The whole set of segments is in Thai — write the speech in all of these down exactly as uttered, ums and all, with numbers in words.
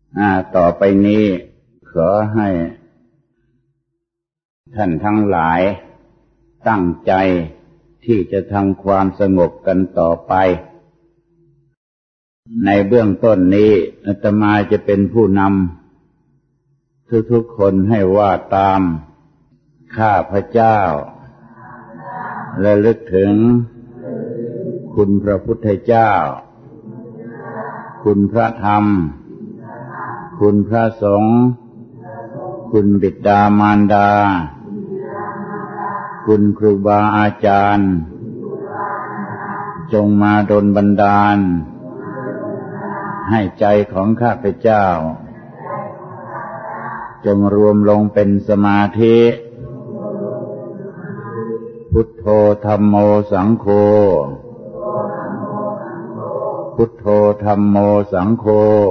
อ่าต่อไปนี้ขอให้ท่านทั้งหลายตั้งใจที่จะทำความสงบกันต่อไปในเบื้องต้นนี้อาตมาจะเป็นผู้นำทุกๆคนให้ว่าตามข้าพเจ้าระลึกถึงคุณพระพุทธเจ้าคุณพระธรรมคุณพระสงฆ์คุณบิดามารดาคุณครูบาอาจารย์จงมาดลบันดาลให้ใจของข้าพเจ้าจงรวมลงเป็นสมาธิพุทโธธัมโมสังโฆพุทโธธัมโมสังโฆ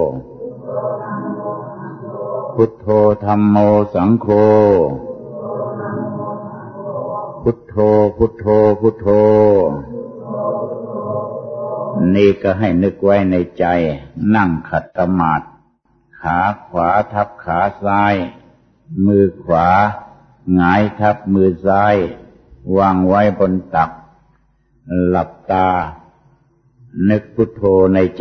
พุทโธธัมโมสังโฆพุทโธพุทโธพุทโธนี่ก็ให้นึกไว้ในใจนั่งขัดสมาธิขาขวาทับขาซ้ายมือขวาหงายทับมือซ้ายวางไว้บนตักหลับตานึกพุทโธในใจ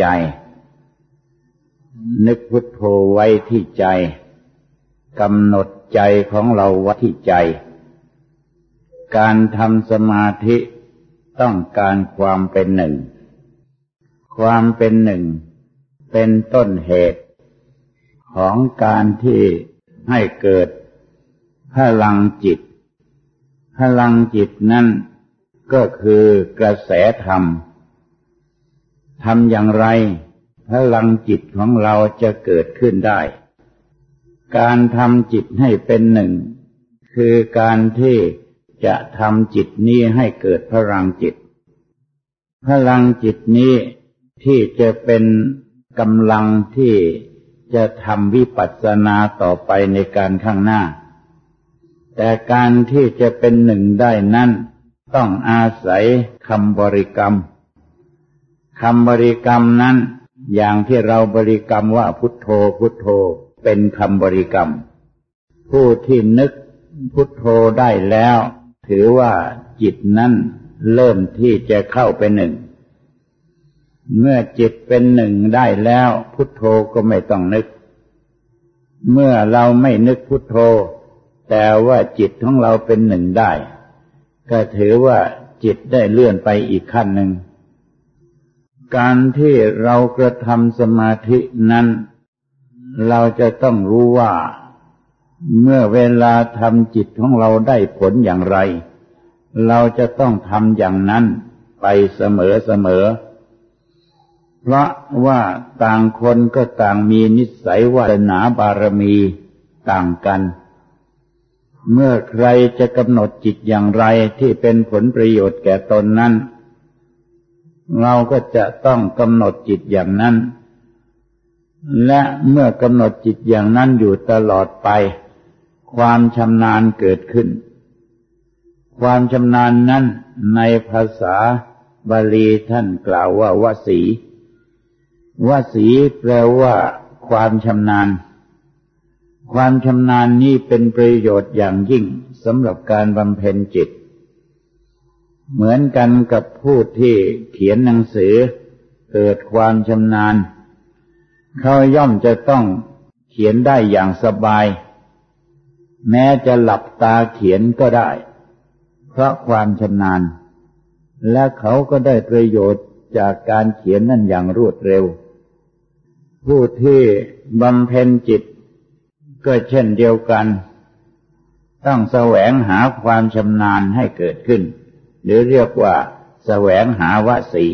นึกพุทโธไว้ที่ใจกำหนดใจของเราไว้ที่ใจการทำสมาธิต้องการความเป็นหนึ่งความเป็นหนึ่งเป็นต้นเหตุของการที่ให้เกิดพลังจิตพลังจิตนั้นก็คือกระแสธรรมทำอย่างไรพลังจิตของเราจะเกิดขึ้นได้การทำจิตให้เป็นหนึ่งคือการที่จะทำจิตนี้ให้เกิดพลังจิตพลังจิตนี้ที่จะเป็นกำลังที่จะทำวิปัสสนาต่อไปในการข้างหน้าแต่การที่จะเป็นหนึ่งได้นั้นต้องอาศัยคำบริกรรมคำบริกรรมนั้นอย่างที่เราบริกรรมว่าพุทโธพุทโธเป็นคำบริกรรมผู้ที่นึกพุทโธได้แล้วถือว่าจิตนั้นเริ่มที่จะเข้าเป็นหนึ่งเมื่อจิตเป็นหนึ่งได้แล้วพุทโธก็ไม่ต้องนึกเมื่อเราไม่นึกพุทโธแต่ว่าจิตของเราเป็นหนึ่งได้ก็ถือว่าจิตได้เลื่อนไปอีกขั้นหนึ่งการที่เรากระทำสมาธินั้นเราจะต้องรู้ว่าเมื่อเวลาทำจิตของเราได้ผลอย่างไรเราจะต้องทำอย่างนั้นไปเสมอเสมอเพราะว่าต่างคนก็ต่างมีนิสัยวาสนาบารมีต่างกันเมื่อใครจะกำหนดจิตอย่างไรที่เป็นผลประโยชน์แก่ตนนั้นเราก็จะต้องกำหนดจิตอย่างนั้นและเมื่อกำหนดจิตอย่างนั้นอยู่ตลอดไปความชำนาญเกิดขึ้นความชำนาญนั้นในภาษาบาลีท่านกล่าวว่าวสีวสีแปลว่าความชำนาญความชำนาญนี้เป็นประโยชน์อย่างยิ่งสำหรับการบำเพ็ญจิตเหมือนกันกับผู้ที่เขียนหนังสือเกิดความชำนาญเขาย่อมจะต้องเขียนได้อย่างสบายแม้จะหลับตาเขียนก็ได้เพราะความชำนาญและเขาก็ได้ประโยชน์จากการเขียนนั่นอย่างรวดเร็วผู้ที่บำเพ็ญจิตก็เช่นเดียวกันต้องแสวงหาความชำนาญให้เกิดขึ้นหรือเรียกว่าแสวงหาวสี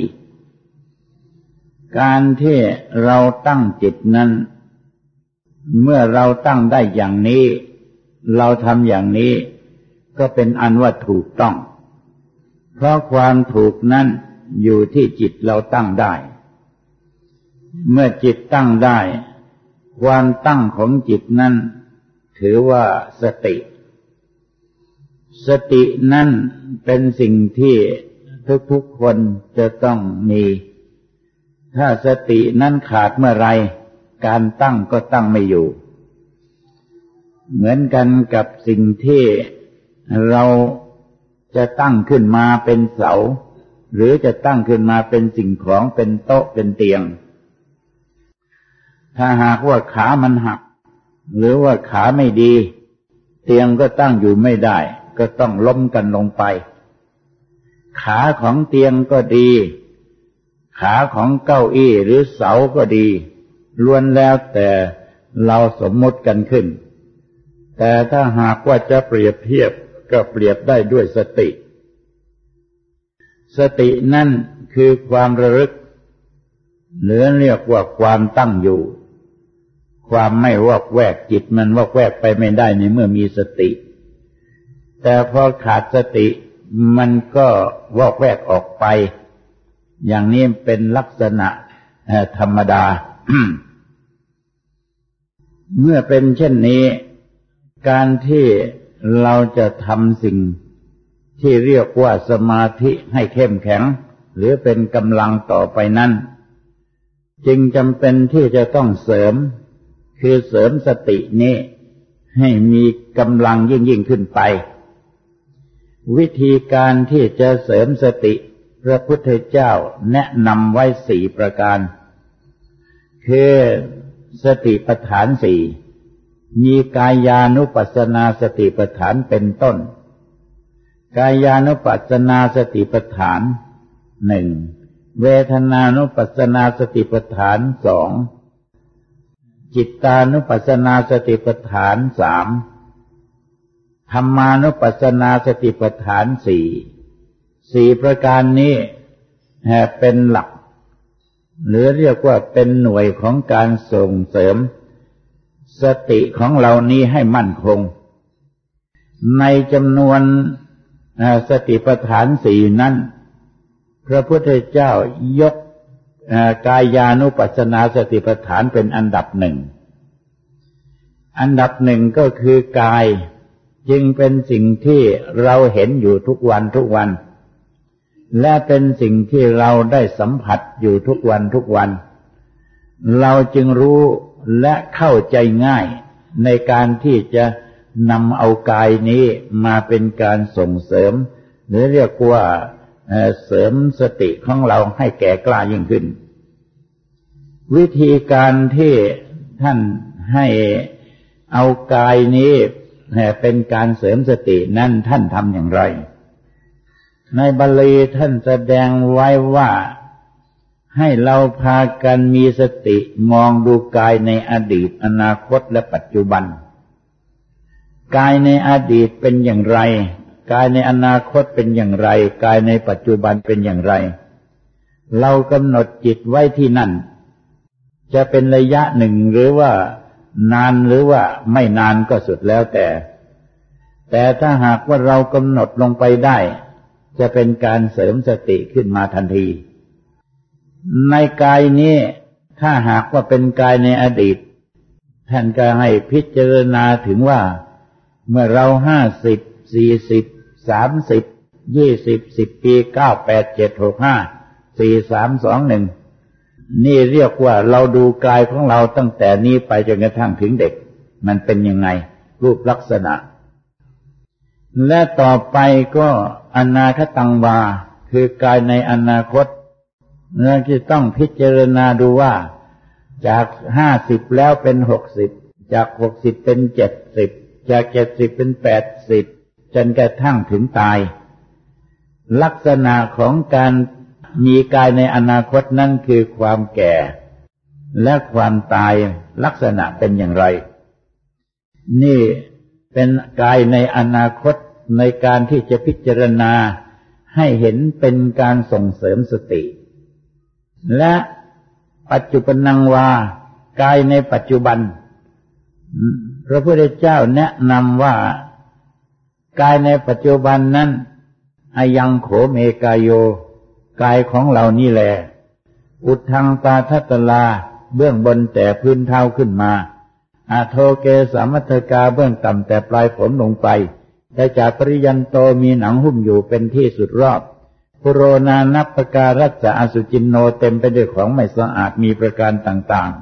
การที่เราตั้งจิตนั้นเมื่อเราตั้งได้อย่างนี้เราทำอย่างนี้ก็เป็นอันว่าถูกต้องเพราะความถูกนั้นอยู่ที่จิตเราตั้งได้เมื่อจิตตั้งได้ความตั้งของจิตนั้นถือว่าสติสตินั้นเป็นสิ่งที่ทุกๆคนจะต้องมีถ้าสตินั้นขาดเมื่อไรการตั้งก็ตั้งไม่อยู่เหมือนกันกับสิ่งที่เราจะตั้งขึ้นมาเป็นเสาหรือจะตั้งขึ้นมาเป็นสิ่งของเป็นโต๊ะเป็นเตียงถ้าหากว่าขามันหักหรือว่าขาไม่ดีเตียงก็ตั้งอยู่ไม่ได้ก็ต้องล้มกันลงไปขาของเตียงก็ดีขาของเก้าอี้หรือเสาก็ดีล้วนแล้วแต่เราสมมติกันขึ้นแต่ถ้าหากว่าจะเปรียบเทียบก็เปรียบได้ด้วยสติสตินั่นคือความระลึกหรือเรียกว่าความตั้งอยู่ความไม่วอกแวกจิตมันวอกแวกไปไม่ได้ในเมื่อมีสติแต่พอขาดสติมันก็วอกแวกออกไปอย่างนี้เป็นลักษณะธรรมดา เมื่อเป็นเช่นนี้การที่เราจะทำสิ่งที่เรียกว่าสมาธิให้เข้มแข็งหรือเป็นกำลังต่อไปนั้นจึงจำเป็นที่จะต้องเสริมคือเสริมสตินี้ให้มีกำลังยิ่งยิ่งขึ้นไปวิธีการที่จะเสริมสติพระพุทธเจ้าแนะนำไว้สี่ประการคือสติปัฏฐานสี่มีกายานุปัสสนาสติปัฏฐานเป็นต้นกายานุปัสสนาสติปัฏฐานหนึ่งเวทนานุปัสสนาสติปัฏฐานสองจิตตานุปัสสนาสติปัฏฐานสามธรรมานุปัสสนาสติปัฏฐานสี่สี่ประการนี้เป็นหลักหรือเรียกว่าเป็นหน่วยของการส่งเสริมสติของเรานี้ให้มั่นคงในจำนวนสติปัฏฐานสี่นั้นพระพุทธเจ้ายกกายานุปัสสนาสติปัฏฐานเป็นอันดับหนึ่งอันดับหนึ่งก็คือกายจึงเป็นสิ่งที่เราเห็นอยู่ทุกวันทุกวันและเป็นสิ่งที่เราได้สัมผัสอยู่ทุกวันทุกวันเราจึงรู้และเข้าใจง่ายในการที่จะนำเอากายนี้มาเป็นการส่งเสริมหรือเรียกว่าเสริมสติของเราให้แก่กล้ายิ่งขึ้นวิธีการที่ท่านให้เอากายนี้เป็นการเสริมสตินั้นท่านทำอย่างไรในบาลีท่านแสดงไว้ว่าให้เราพากันมีสติมองดูกายในอดีตอนาคตและปัจจุบันกายในอดีตเป็นอย่างไรกายในอนาคตเป็นอย่างไรกายในปัจจุบันเป็นอย่างไรเรากำหนดจิตไว้ที่นั่นจะเป็นระยะหนึ่งหรือว่านานหรือว่าไม่นานก็สุดแล้วแต่แต่ถ้าหากว่าเรากำหนดลงไปได้จะเป็นการเสริมสติขึ้นมาทันทีในกายนี้ถ้าหากว่าเป็นกายในอดีตท่านก็ให้พิจารณาถึงว่าเมื่อเราห้าสิบสี่สิบสามสิบยี่สิบสิบปีเก้าแปดเจ็ดหกห้าสี่สามสองหนึ่งนี่เรียกว่าเราดูกายของเราตั้งแต่นี้ไปจนกระทั่งถึงเด็กมันเป็นยังไงรูปลักษณะและต่อไปก็อนาคตังวาคือกายในอนาคตเราจะต้องพิจารณาดูว่าจากห้าสิบแล้วเป็นหกสิบจากหกสิบเป็นเจ็ดสิบจากเจ็ดสิบเป็นแปดสิบจนกระทั่งถึงตายลักษณะของการมีกายในอนาคตนั่นคือความแก่และความตายลักษณะเป็นอย่างไรนี่เป็นกายในอนาคตในการที่จะพิจารณาให้เห็นเป็นการส่งเสริมสติและปัจจุบันนังวากายในปัจจุบันพระพุทธเจ้าแนะนำว่ากายในปัจจุบันนั้นอายังโขเมกายโยกายของเรานี่แหละอุทธังปาทัตตลาเบื้องบนแต่พื้นเท้าขึ้นมาอาโทเกสามัทกาเบื้องต่ำแต่ปลายผมลงไปแต่จากปริยันโตมีหนังหุ้มอยู่เป็นที่สุดรอบปุโรนานัปปการัสสะอสุจินโนเต็มไปด้วยของไม่สะอาดมีประการต่างๆ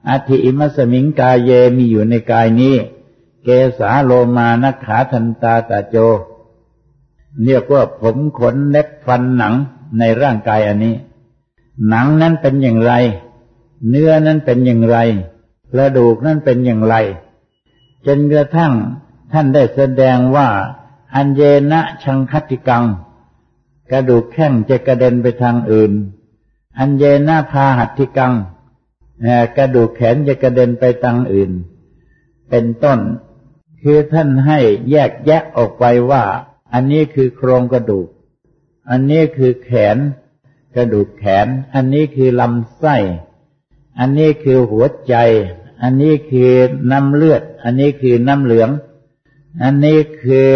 อัฏฐิอิมัสมิงกายเยมีอยู่ในกายนี้เกสาโลมานักขาทันตาตาโจเรียกว่าผมขนเล็บฟันหนังในร่างกายอันนี้หนังนั้นเป็นอย่างไรเนื้อนั้นเป็นอย่างไรกระดูกนั้นเป็นอย่างไรจนกระทั่งท่านได้แสดงว่าอัญเยนะชังคัตติกังกระดูกแข้งจะกระเด็นไปทางอื่นอัญเยนะพาหัตถิกังกระดูกแขนจะกระเด็นไปทางอื่นเป็นต้นคือท่านให้แยกแยะออกไปว่าอันนี้คือโครงกระดูกอันนี้คือแขนกระดูกแขนอันนี้คือลำไส้อันนี้คือหัวใจอันนี้คือน้ำเลือดอันนี้คือน้ำเหลืองอันนี้คือ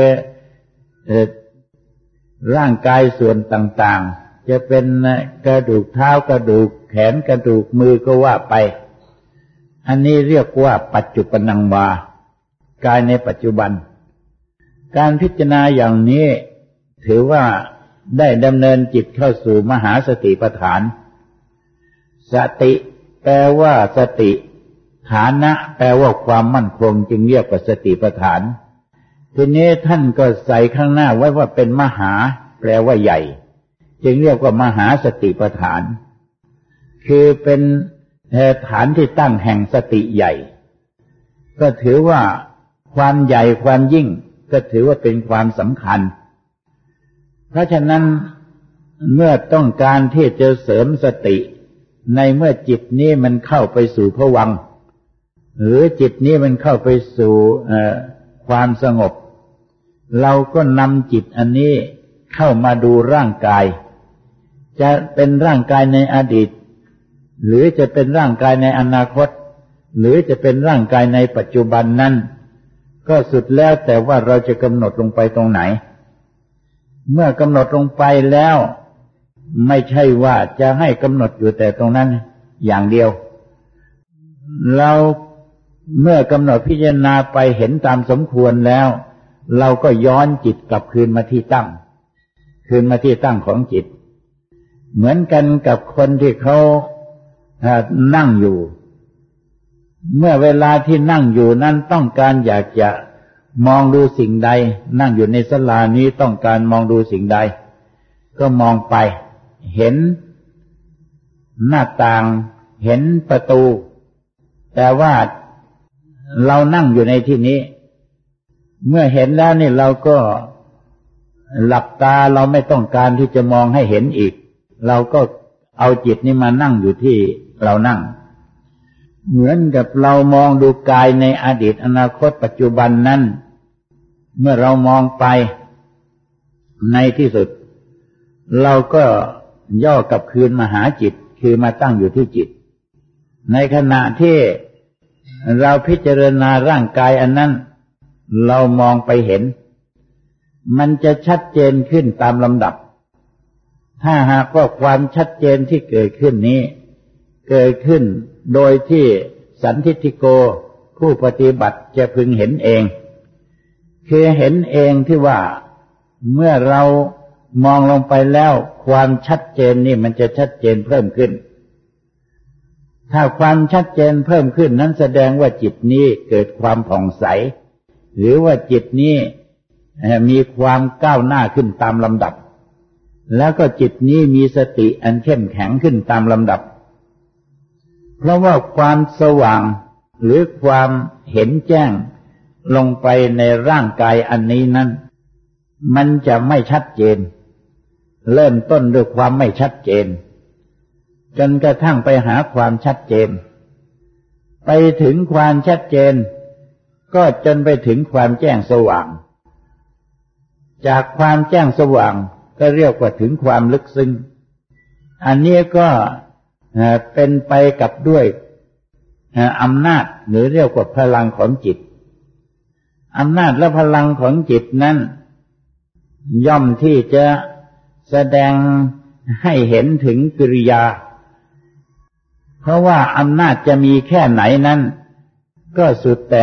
ร่างกายส่วนต่างๆจะเป็นกระดูกเท้ากระดูกแขนกระดูกมือก็ว่าไปอันนี้เรียกว่าปัจจุบันนังวากายในปัจจุบันการพิจารณาอย่างนี้ถือว่าได้ดำเนินจิตเข้าสู่มหาสติปัฏฐานสติแปลว่าสติฐานะแปลว่าความมั่นคงจึงเรียกว่าสติปัฏฐานทีนี้ท่านก็ใส่ข้างหน้าไว้ว่าเป็นมหาแปลว่าใหญ่จึงเรียกว่ามหาสติปัฏฐานคือเป็นฐานที่ตั้งแห่งสติใหญ่ก็ถือว่าความใหญ่ความยิ่งก็ถือว่าเป็นความสำคัญเพราะฉะนั้นเมื่อต้องการที่จะเสริมสติในเมื่อจิตนี้มันเข้าไปสู่ภวังค์หรือจิตนี้มันเข้าไปสู่ความสงบเราก็นำจิตอันนี้เข้ามาดูร่างกายจะเป็นร่างกายในอดีตหรือจะเป็นร่างกายในอนาคตหรือจะเป็นร่างกายในปัจจุบันนั้นก็สุดแล้วแต่ว่าเราจะกำหนดลงไปตรงไหนเมื่อกำหนดลงไปแล้วไม่ใช่ว่าจะให้กำหนดอยู่แต่ตรงนั้นอย่างเดียวเราเมื่อกำหนดพิจารณาไปเห็นตามสมควรแล้วเราก็ย้อนจิตกลับคืนมาที่ตั้งคืนมาที่ตั้งของจิตเหมือนกันกับคนที่เขานั่งอยู่เมื่อเวลาที่นั่งอยู่นั้นต้องการอยากจะมองดูสิ่งใดนั่งอยู่ในศาลานี้ต้องการมองดูสิ่งใดก็มองไปเห็นหน้าต่างเห็นประตูแต่ว่าเรานั่งอยู่ในที่นี้เมื่อเห็นแล้วนี่เราก็หลับตาเราไม่ต้องการที่จะมองให้เห็นอีกเราก็เอาจิตนี้มานั่งอยู่ที่เรานั่งเหมือนกับเรามองดูกายในอดีตอนาคตปัจจุบันนั้นเมื่อเรามองไปในที่สุดเราก็ย่อกลับคืนมาหาจิตคือมาตั้งอยู่ที่จิตในขณะที่เราพิจารณาร่างกายอันนั้นเรามองไปเห็นมันจะชัดเจนขึ้นตามลำดับถ้าหากว่าความชัดเจนที่เกิดขึ้นนี้เกิดขึ้นโดยที่สันทิฏฐิโกผู้ปฏิบัติจะพึงเห็นเองคือเห็นเองที่ว่าเมื่อเรามองลงไปแล้วความชัดเจนนี่มันจะชัดเจนเพิ่มขึ้นถ้าความชัดเจนเพิ่มขึ้นนั้นแสดงว่าจิตนี้เกิดความผ่องใสหรือว่าจิตนี้มีความก้าวหน้าขึ้นตามลำดับแล้วก็จิตนี้มีสติอันเข้มแข็งขึ้นตามลำดับเพราะว่าความสว่างหรือความเห็นแจ้งลงไปในร่างกายอันนี้นั้นมันจะไม่ชัดเจนเริ่มต้นด้วยความไม่ชัดเจนจนกระทั่งไปหาความชัดเจนไปถึงความชัดเจนก็จนไปถึงความแจ้งสว่างจากความแจ้งสว่างก็เรียกว่าถึงความลึกซึ้งอันนี้ก็เป็นไปกับด้วยอำนาจหรือเรียกว่าพลังของจิตอำนาจและพลังของจิตนั้นย่อมที่จะแสดงให้เห็นถึงกิริยาเพราะว่าอำนาจจะมีแค่ไหนนั้นก็สุดแต่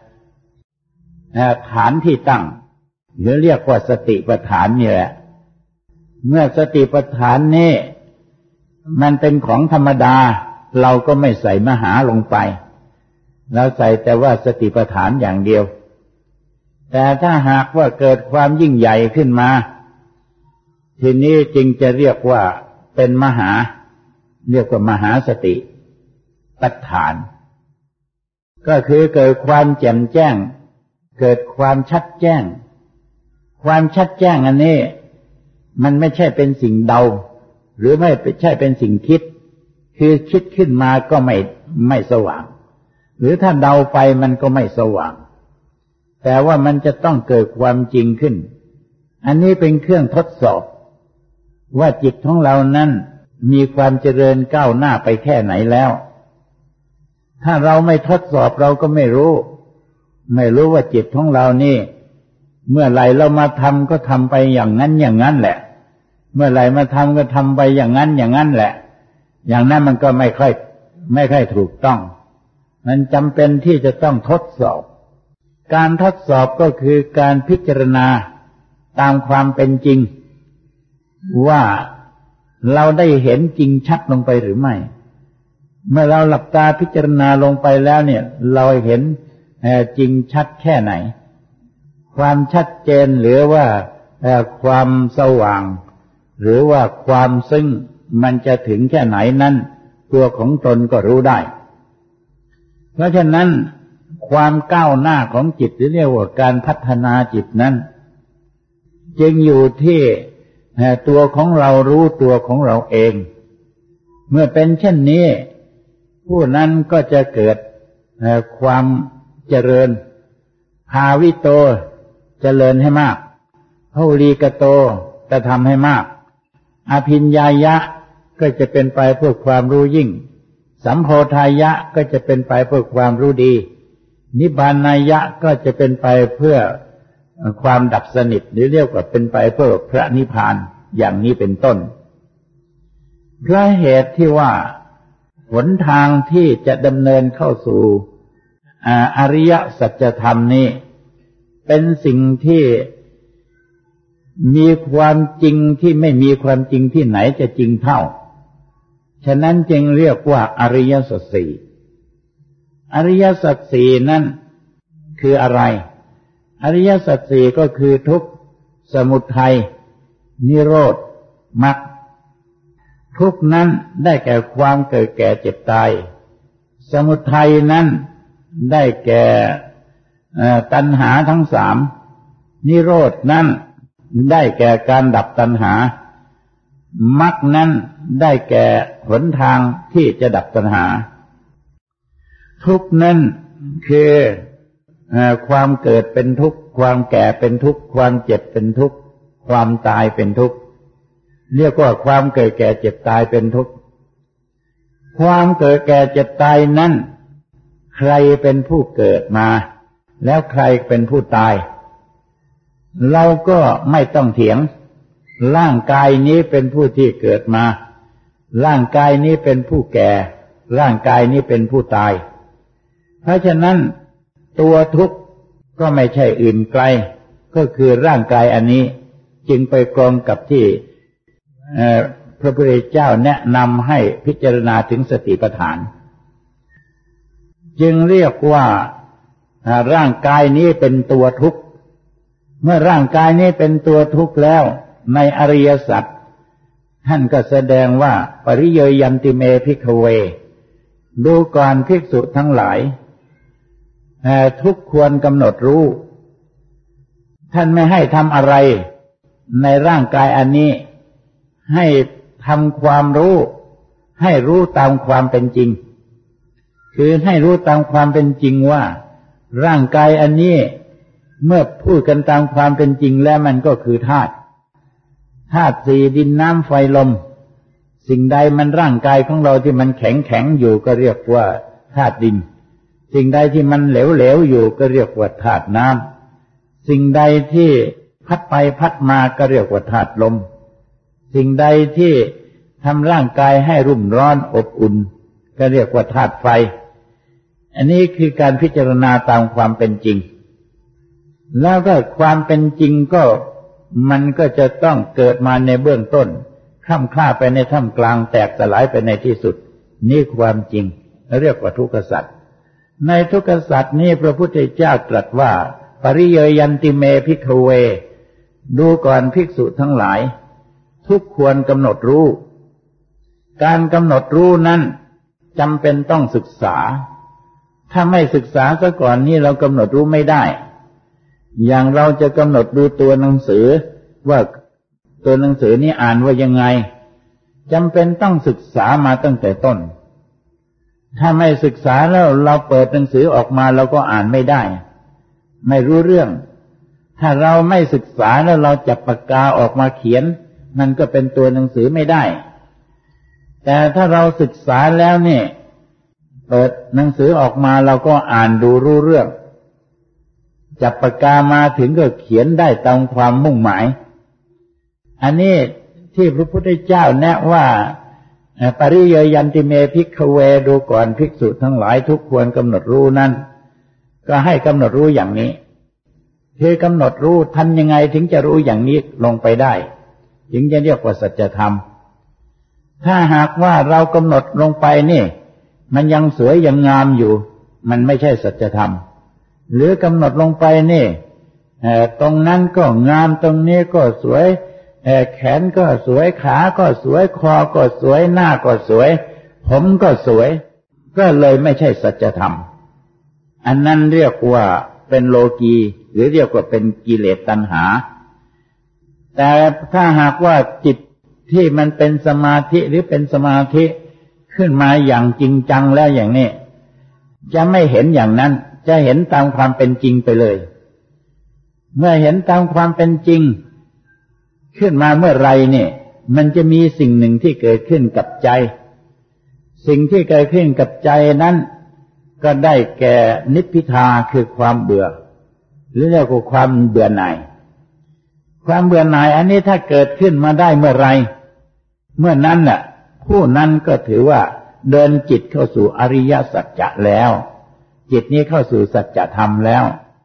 ฐานที่ตั้งหรือเรียกว่าสติปัฏฐานนี่แหละเมื่อสติปัฏฐานนี้มันเป็นของธรรมดาเราก็ไม่ใส่มหาลงไปเราใส่แต่ว่าสติปัฏฐานอย่างเดียวแต่ถ้าหากว่าเกิดความยิ่งใหญ่ขึ้นมาทีนี้จึงจะเรียกว่าเป็นมหาเรียกว่ามหาสติปัฏฐานก็คือเกิดความแจ่มแจ้งเกิดความชัดแจ้งความชัดแจ้งอันนี้มันไม่ใช่เป็นสิ่งเดาหรือไม่ใช่เป็นสิ่งคิดคือคิดขึ้นมาก็ไม่ไม่สว่างหรือถ้าเดาไปมันก็ไม่สว่างแต่ว่ามันจะต้องเกิดความจริงขึ้นอันนี้เป็นเครื่องทดสอบว่าจิตของเรานั้นมีความเจริญก้าวหน้าไปแค่ไหนแล้วถ้าเราไม่ทดสอบเราก็ไม่รู้ไม่รู้ว่าจิตของเรานี่เมื่อไหร่เรามาทำก็ทำไปอย่างนั้นอย่างนั้นแหละเมื่อไหร่มาทำก็ทำไปอย่างนั้นอย่างนั้นแหละอย่างนั้นมันก็ไม่ค่อยไม่ค่อยถูกต้องมันจำเป็นที่จะต้องทดสอบการทดสอบก็คือการพิจารณาตามความเป็นจริงว่าเราได้เห็นจริงชัดลงไปหรือไม่เมื่อเราหลับตาพิจารณาลงไปแล้วเนี่ยเราเห็นจริงชัดแค่ไหนความชัดเจนหรือว่าความสว่างหรือว่าความซึ้งมันจะถึงแค่ไหนนั้นตัวของตนก็รู้ได้เพราะฉะนั้นความก้าวหน้าของจิตหรือเรียกว่าการพัฒนาจิตนั้นจึงอยู่ที่ตัวของเรารู้ตัวของเราเองเมื่อเป็นเช่นนี้ผู้นั้นก็จะเกิดความเจริญภาวิโตเจริญให้มากภุริกโตกระทำให้มากอภิญญายะก็จะเป็นไปเพื่อความรู้ยิ่งสัมโพธายะก็จะเป็นไปเพื่อความรู้ดีนิพพานายะก็จะเป็นไปเพื่อความดับสนิทหรือเรียกว่าเป็นไปเพื่อพระนิพพานอย่างนี้เป็นต้นเพราะเหตุที่ว่าหนทางที่จะดำเนินเข้าสู่อริยสัจธรรมนี้เป็นสิ่งที่มีความจริงที่ไม่มีความจริงที่ไหนจะจริงเท่าฉะนั้นจึงเรียกว่าอริยสัจสี่อริยสัจสี่นั้นคืออะไรอริยสัจสี่ก็คือทุกข์สมุทัยนิโรธมรรคทุกข์นั้นได้แก่ความเกิดแก่เจ็บตายสมุทัยนั้นได้แก่ตัณหาทั้งสามนิโรธนั้นได้แก่การดับตัณหามรรคนั้นได้แก่หนทางที่จะดับตัณหาทุกข์นั้นคือความเกิดเป็นทุกข์ความแก่เป็นทุกข์ความเจ็บเป็นทุกข์ความตายเป็นทุกข์เรียกว่าความเกิดแก่เจ็บตายเป็นทุกข์ความเกิดแก่เจ็บตายนั้นใครเป็นผู้เกิดมาแล้วใครเป็นผู้ตายเราก็ไม่ต้องเถียงร่างกายนี้เป็นผู้ที่เกิดมาร่างกายนี้เป็นผู้แก่ร่างกายนี้เป็นผู้ตายเพราะฉะนั้นตัวทุกข์ก็ไม่ใช่อื่นไกลก็คือร่างกายอันนี้จึงไปกลงกับที่พระพุทธเจ้าแนะนำให้พิจารณาถึงสติปัฏฐานจึงเรียกว่าร่างกายนี้เป็นตัวทุกข์เมื่อร่างกายนี้เป็นตัวทุกข์แล้วในอริยสัจท่านก็แสดงว่าปริโยยันติเมภิกขเวดูก่อนภิกษุทั้งหลายทุกควรกำหนดรู้ท่านไม่ให้ทำอะไรในร่างกายอันนี้ให้ทำความรู้ให้รู้ตามความเป็นจริงคือให้รู้ตามความเป็นจริงว่าร่างกายอันนี้เมื่อพูดกันตามความเป็นจริงแล้วมันก็คือธาตุธาตุสี่ดินน้ำไฟลมสิ่งใดมันร่างกายของเราที่มันแข็งแข็งอยู่ก็เรียกว่าธาตุดินสิ่งใดที่มันเหลวเหลวอยู่ก็เรียกว่าธาตุน้ำสิ่งใดที่พัดไปพัดมาก็เรียกว่าธาตุลมสิ่งใดที่ทำร่างกายให้รุ่มร้อนอบอุ่นก็เรียกว่าธาตุไฟอันนี้คือการพิจารณาตามความเป็นจริงแล้วก็ความเป็นจริงก็มันก็จะต้องเกิดมาในเบื้องต้นคล่ำคล้าไปในท่ามกลางแตกสลายไปในที่สุดนี่ความจริงเรียกว่าทุกขสัจในทุกขสัจนี้พระพุทธเจ้าตรัสว่าปริเยยันติเมภิกขเวดูก่อนภิกษุทั้งหลายทุกควรกำหนดรู้การกำหนดรู้นั้นจำเป็นต้องศึกษาถ้าไม่ศึกษาซะก่อนนี่เรากำหนดรู้ไม่ได้อย่างเราจะกำหนดดูตัวหนังสือว่าตัวหนังสือนี้อ่านว่ายังไงจำเป็นต้องศึกษามาตั้งแต่ต้นถ้าไม่ศึกษาแล้วเราเปิดหนังสือออกมาเราก็อ่านไม่ได้ไม่รู้เรื่องถ้าเราไม่ศึกษาแล้วเราจับปากกาออกมาเขียนมันก็เป็นตัวหนังสือไม่ได้แต่ถ้าเราศึกษาแล้วเนี่ยเปิดหนังสือออกมาเราก็อ่านดูรู้เรื่องจับปากกามาถึงก็เขียนได้ตามความมุ่งหมายอันนี้ที่พระพุทธเจ้าแนะว่าปริเยยันติเมภิกขเวดูก่อนภิกษุทั้งหลายทุกควรกำหนดรู้นั้นก็ให้กำหนดรู้อย่างนี้คือกำหนดรู้ทำยังไงถึงจะรู้อย่างนี้ลงไปได้ถึงจะเรียกว่าสัจธรรมถ้าหากว่าเรากำหนดลงไปนี่มันยังสวยยังงามอยู่มันไม่ใช่สัจธรรมหรือกำหนดลงไปนี่ตรงนั้นก็งามตรงนี้ก็สวยแขนก็สวยขาก็สวยคอก็สวยหน้าก็สวยผมก็สวยก็เลยไม่ใช่สัจธรรมอันนั้นเรียกว่าเป็นโลกีหรือเรียกว่าเป็นกิเลสตัณหาแต่ถ้าหากว่าจิตที่มันเป็นสมาธิหรือเป็นสมาธิขึ้นมาอย่างจริงจังแล้วอย่างนี้จะไม่เห็นอย่างนั้นจะเห็นตามความเป็นจริงไปเลยเมื่อเห็นตามความเป็นจริงขึ้นมาเมื่อไรเนี่ยมันจะมีสิ่งหนึ่งที่เกิดขึ้นกับใจสิ่งที่เกิดขึ้นกับใจนั้นก็ได้แก่นิพพิทาคือความเบื่อหรือเรียกว่าความเบื่อหน่ายความเบื่อหน่ายอันนี้ถ้าเกิดขึ้นมาได้เมื่อไรเมื่อนั้นน่ะผู้นั้นก็ถือว่าเดินจิตเข้าสู่อริยสัจจะแล้วจิตนี้เข้าสู่สัจธรรมแล้ว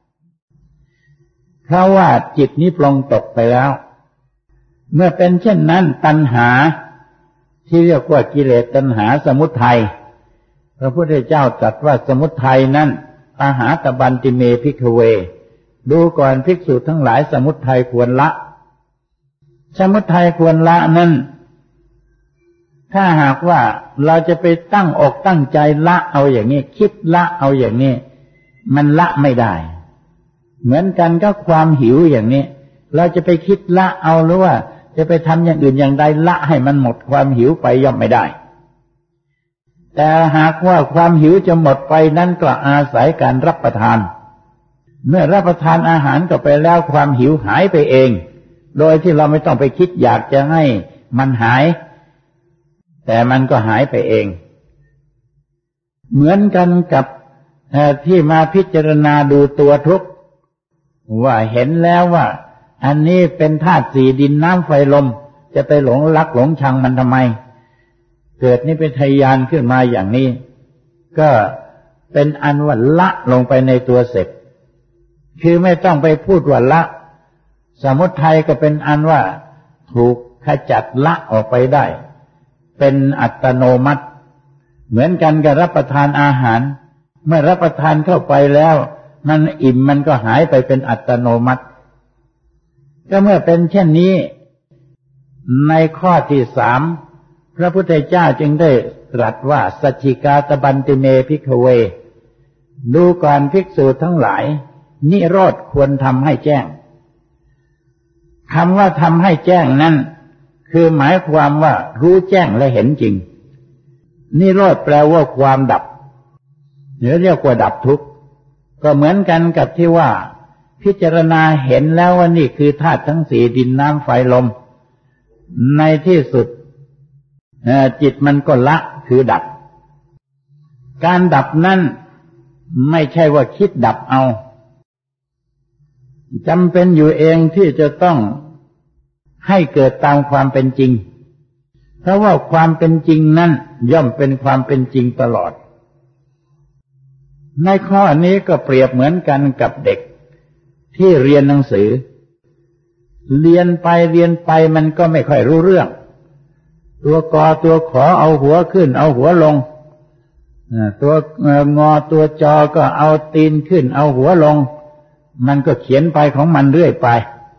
เพราะว่าจิตนี้ปลงตกไปแล้วเมื่อเป็นเช่นนั้นตัณหาที่เรียกว่ากิเลสตัณหาสมุทัยพระพุทธเจ้าตรัสว่าสมุทัยนั้นอาหาตบันติเมภิกขเวดูก่อนภิกษุทั้งหลายสมุทัยควรละสมุทัยควรละนั้นถ้าหากว่าเราจะไปตั้งอกตั้งใจละเอาอย่างนี้คิดละเอาอย่างนี้มันละไม่ได้เหมือนกันก็ความหิวอย่างนี้เราจะไปคิดละเอาหรือว่าจะไปทำอย่างอื่นอย่างใดละให้มันหมดความหิวไปย่อมไม่ได้แต่หากว่าความหิวจะหมดไปนั้นก็อาศัยการรับประทานเมื่อรับประทานอาหารก็ไปแล้วความหิวหายไปเองโดยที่เราไม่ต้องไปคิดอยากจะให้มันหายแต่มันก็หายไปเองเหมือนกันกับที่มาพิจารณาดูตัวทุกข์ว่าเห็นแล้วว่าอันนี้เป็นธาตุสี่ดินน้ำไฟลมจะไปหลงรักหลงชังมันทำไมเกิดนี่เป็นทยานขึ้นมาอย่างนี้ก็เป็นอันว่าละลงไปในตัวเสร็จคือไม่ต้องไปพูดว่าละสมุทัยก็เป็นอันว่าถูกขจัดละออกไปได้เป็นอัตโนมัติเหมือนกันกับรับประทานอาหารเมื่อรับประทานเข้าไปแล้วมันอิ่มมันก็หายไปเป็นอัตโนมัติก็เมื่อเป็นเช่นนี้ในข้อที่สามพระพุทธเจ้าจึงได้ตรัสว่าสัจฉิกาตบันติเมภิกขเวดูก่อนภิกษุทั้งหลายนิโรธควรทำให้แจ้งคำว่าทำให้แจ้งนั้นคือหมายความว่ารู้แจ้งและเห็นจริงนิโรธแปลว่าความดับหรือเรียกว่าดับทุกข์ก็เหมือนกันกับที่ว่าพิจารณาเห็นแล้วว่านี่คือธาตุทั้งสี่ดินน้ำไฟลมในที่สุดจิตมันก็ละคือดับการดับนั้นไม่ใช่ว่าคิดดับเอาจำเป็นอยู่เองที่จะต้องให้เกิดตามความเป็นจริงเพราะว่าความเป็นจริงนั้นย่อมเป็นความเป็นจริงตลอดในข้อนี้ก็เปรียบเหมือนกันกับเด็กที่เรียนหนังสือเรียนไปเรียนไปมันก็ไม่ค่อยรู้เรื่องตัวกอตัวขอเอาหัวขึ้นเอาหัวลงตัวงอตัวจอก็เอาตีนขึ้นเอาหัวลงมันก็เขียนไปของมันเรื่อยไป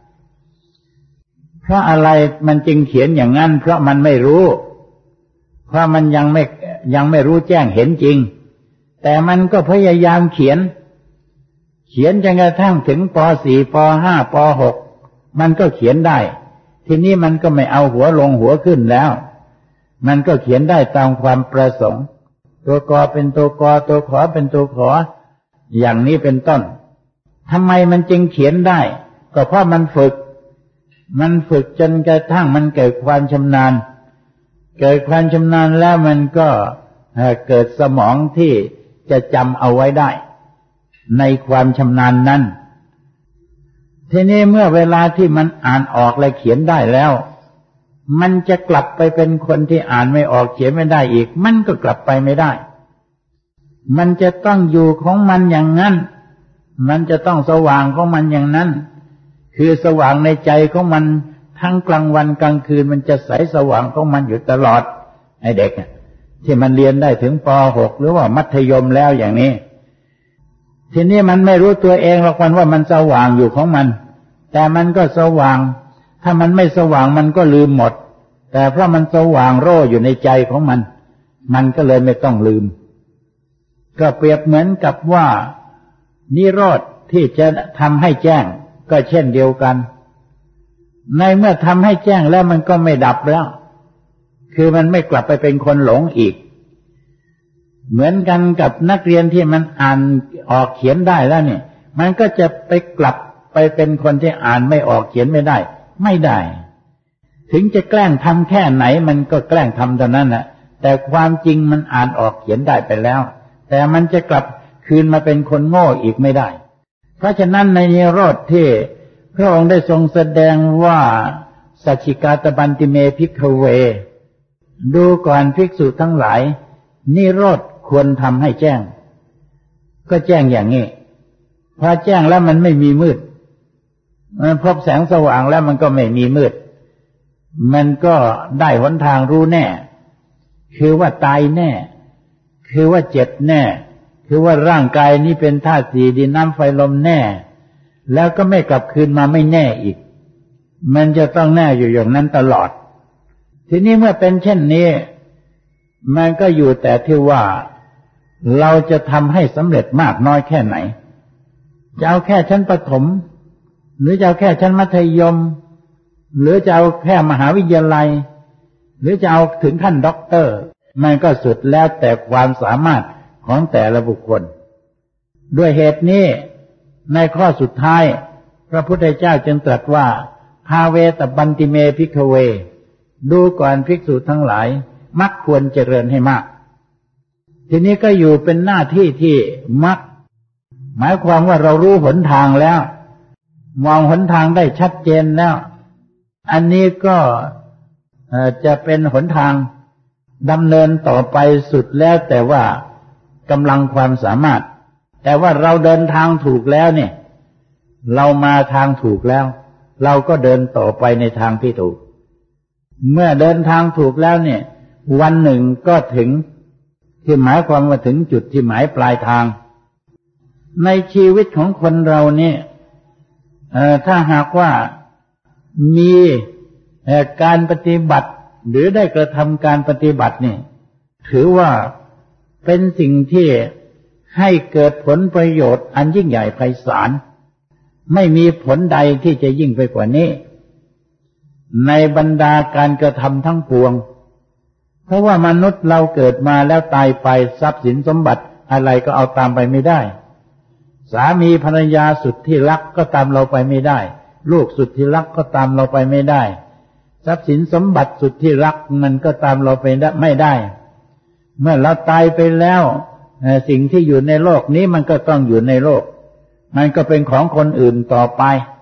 เพราะอะไรมันจึงเขียนอย่างนั้นเพราะมันไม่รู้เพราะมันยังไม่ยังไม่รู้แจ้งเห็นจริงแต่มันก็พยายามเขียนเขียนจนกระทั่งถึงป สี่ ป ห้า ป หกมันก็เขียนได้ทีนี้มันก็ไม่เอาหัวลงหัวขึ้นแล้วมันก็เขียนได้ตามความประสงค์ตัวกอเป็นตัวกอตัวขอเป็นตัวขออย่างนี้เป็นต้นทำไมมันจึงเขียนได้ก็เพราะมันฝึกมันฝึกจนกระทั่งมันเกิดความชำนาญเกิดความชำนาญแล้วมันก็เกิดสมองที่จะจำเอาไว้ได้ในความชำนาญนั้นทีนี้เมื่อเวลาที่มันอ่านออกและเขียนได้แล้วมันจะกลับไปเป็นคนที่อ่านไม่ออกเขียนไม่ได้อีกมันก็กลับไปไม่ได้มันจะต้องอยู่ของมันอย่างนั้นมันจะต้องสว่างของมันอย่างนั้นคือสว่างในใจของมันทั้งกลางวันกลางคืนมันจะใสสว่างของมันอยู่ตลอดไอ้เด็กที่มันเรียนได้ถึงป หกหรือว่ามัธยมแล้วอย่างนี้ทีนี้มันไม่รู้ตัวเองหรอกมันว่ามันสว่างอยู่ของมันแต่มันก็สว่างถ้ามันไม่สว่างมันก็ลืมหมดแต่เพราะมันสว่างโร่อยู่ในใจของมันมันก็เลยไม่ต้องลืมก็เปรียบเหมือนกับว่านิโรธที่จะทำให้แจ้งก็เช่นเดียวกันในเมื่อทำให้แจ้งแล้วมันก็ไม่ดับแล้วคือมันไม่กลับไปเป็นคนหลงอีกเหมือนกันกับนักเรียนที่มันอ่านออกเขียนได้แล้วเนี่ยมันก็จะไปกลับไปเป็นคนที่อ่านไม่ออกเขียนไม่ได้ไม่ได้ถึงจะแกล้งทำแค่ไหนมันก็แกล้งทำเท่านั้นแหละแต่ความจริงมันอ่านออกเขียนได้ไปแล้วแต่มันจะกลับคืนมาเป็นคนโง่อีกไม่ได้เพราะฉะนั้นในนิโรธที่พระองค์ได้ทรงแสดงว่าสัจฉิกาตบันติเมภิกขเวดูก่อนภิกษุทั้งหลายนิโรธควรทำให้แจ้งก็แจ้งอย่างนี้พอแจ้งแล้วมันไม่มีมืดมันพบแสงสว่างแล้วมันก็ไม่มีมืดมันก็ได้หนทางรู้แน่คือว่าตายแน่คือว่าเจ็บแน่คือว่าร่างกายนี้เป็นธาตุสี่ดินน้ำไฟลมแน่แล้วก็ไม่กลับคืนมาไม่แน่อีกมันจะต้องแน่อยู่อย่างนั้นตลอดทีนี้เมื่อเป็นเช่นนี้มันก็อยู่แต่ที่ว่าเราจะทำให้สำเร็จมากน้อยแค่ไหนจะเอาแค่ชั้นประถมหรือจะเอาแค่ชั้นมัธยมหรือจะเอาแค่มหาวิทยาลัยหรือจะเอาถึงขั้นด็อกเตอร์มันก็สุดแล้วแต่ความสามารถของแต่ละบุคคลด้วยเหตุนี้ในข้อสุดท้ายพระพุทธเจ้าจึงตรัสว่าภาเวตบันติเมภิกขเวดูก่อนภิกษุทั้งหลายมักควรเจริญให้มากทีนี้ก็อยู่เป็นหน้าที่ที่มักหมายความว่าเรารู้หนทางแล้วมองหนทางได้ชัดเจนแล้วอันนี้ก็จะเป็นหนทางดำเนินต่อไปสุดแล้วแต่ว่ากำลังความสามารถแต่ว่าเราเดินทางถูกแล้วเนี่ยเรามาทางถูกแล้วเราก็เดินต่อไปในทางที่ถูกเมื่อเดินทางถูกแล้วเนี่ยวันหนึ่งก็ถึงที่หมายความว่าถึงจุดที่หมายปลายทางในชีวิตของคนเราเนี่ยถ้าหากว่ามีการปฏิบัติหรือได้กระทำการปฏิบัตินี่ถือว่าเป็นสิ่งที่ให้เกิดผลประโยชน์อันยิ่งใหญ่ไพศาลไม่มีผลใดที่จะยิ่งไปกว่านี้ในบรรดาการกระทำทั้งปวงเพราะว่ามนุษย์เราเกิดมาแล้วตายไปทรัพย์สินสมบัติอะไรก็เอาตามไปไม่ได้สามีภรรยาสุดที่รักก็ตามเราไปไม่ได้ลูกสุดที่รักก็ตามเราไปไม่ได้ทรัพย์สินสมบัติสุดที่รักมันก็ตามเราไปไม่ได้เมื่อเราตายไปแล้วสิ่งที่อยู่ในโลกนี้มันก็ต้องอยู่ในโลกมันก็เป็นของคนอื่นต่อไป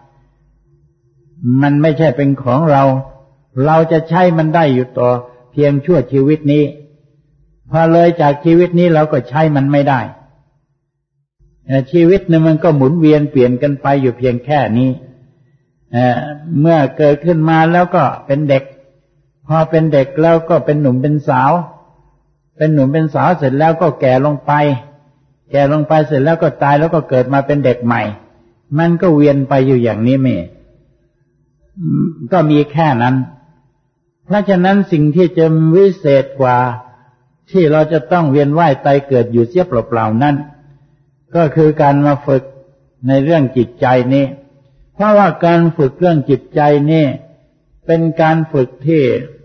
มันไม่ใช่เป็นของเราเราจะใช้มันได้อยู่ต่อเพียงชั่วชีวิตนี้พอเลยจากชีวิตนี้เราก็ใช้มันไม่ได้ชีวิตนึงมันก็หมุนเวียนเปลี่ยนกันไปอยู่เพียงแค่นี้เมื่อเกิดขึ้นมาแล้วก็เป็นเด็กพพอเป็นเด็กแล้วก็เป็นหนุ่มเป็นสาวเป็นหนุ่มเป็นสาวเสร็จแล้วก็แก่ลงไปแก่ลงไปเสร็จแล้วก็ตายแล้วก็เกิดมาเป็นเด็กใหม่มันก็เวียนไปอยู่อย่างนี้แม่ก็มีแค่นั้นเพราะฉะนั้นสิ่งที่จะวิเศษกว่าที่เราจะต้องเวียนว่ายตายเกิดอยู่เสียเปล่าๆนั้นก็คือการมาฝึกในเรื่องจิตใจนี้เพราะว่าการฝึกเรื่องจิตใจนี่เป็นการฝึกที่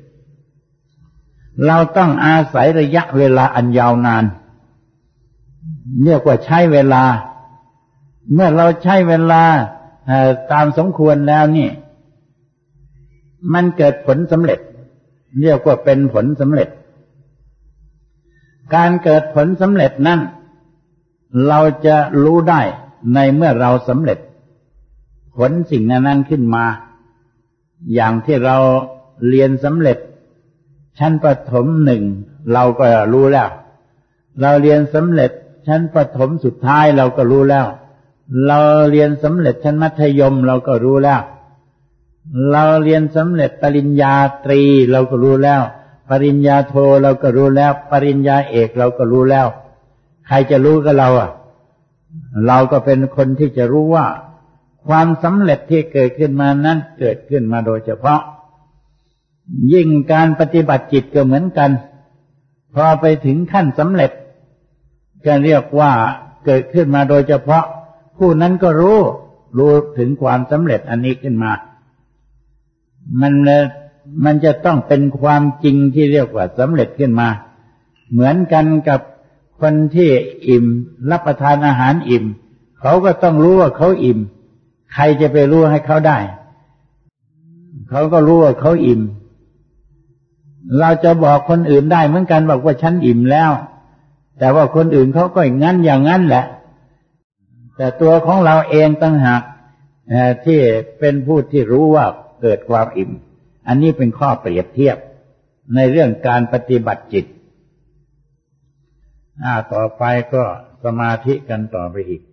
เราต้องอาศัยระยะเวลาอันยาวนานเรียกว่าใช้เวลาเมื่อเราใช้เวลาตามสมควรแล้วนี่มันเกิดผลสำเร็จเรียกว่าเป็นผลสำเร็จการเกิดผลสำเร็จนั้นเราจะรู้ได้ในเมื่อเราสำเร็จผลสิ่งนั้นขึ้นมาอย่างที่เราเรียนสำเร็จชั้นประถมหนึ่งเราก็รู้แล้วเราเรียนสำเร็จชั้นประถมสุดท้ายเราก็รู้แล้วเราเรียนสำเร็จชั้นมัธยมเราก็รู้แล้วเราเรียนสำเร็จปริญญาตรีเราก็รู้แล้วปริญญาโทเราก็รู้แล้วปริญญาเอกเราก็รู้แล้วใครจะรู้กับเราอ่ะเราก็เป็นคนที่จะรู้ว่าความสำเร็จที่เกิดขึ้นมานั้นเกิดขึ้นมาโดยเฉพาะยิ่งการปฏิบัติจิตก็เหมือนกันพอไปถึงขั้นสำเร็จก็เรียกว่าเกิดขึ้นมาโดยเฉพาะผู้นั้นก็รู้รู้ถึงความสำเร็จอันนี้ขึ้นมามันมันจะต้องเป็นความจริงที่เรียกว่าสำเร็จขึ้นมาเหมือนกันกับคนที่อิ่มรับประทานอาหารอิ่มเขาก็ต้องรู้ว่าเขาอิ่มใครจะไปรู้ให้เขาได้เขาก็รู้ว่าเขาอิ่มเราจะบอกคนอื่นได้เหมือนกันบอกว่าฉันอิ่มแล้วแต่ว่าคนอื่นเขาก็อย่างนั้นอย่างนั้นแหละแต่ตัวของเราเองต่างหากที่เป็นผู้ที่รู้ว่าเกิดความอิ่มอันนี้เป็นข้อเปรียบเทียบในเรื่องการปฏิบัติจิตอ่าต่อไปก็สมาธิกันต่อไปอีก